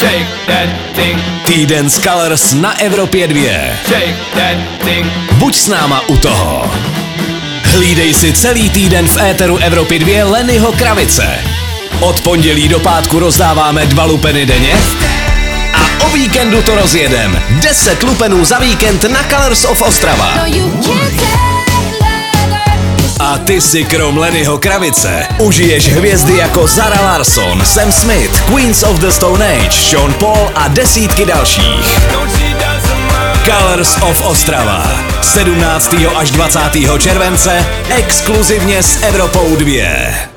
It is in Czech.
Shake that thing. Týden z Colors na Evropě 2. Shake that thing. Buď s náma u toho. Hlídej si celý týden v éteru Evropy 2 Lennyho Kravice. Od pondělí do pátku rozdáváme 2 lupeny denně a o víkendu to rozjedem. 10 lupenů za víkend na Colors of Ostrava. A ty si krom Lennyho Kravice užiješ hvězdy jako Zara Larsson, Sam Smith, Queens of the Stone Age, Sean Paul a desítky dalších. Colors of Ostrava. 17. až 20. července exkluzivně s Evropou 2.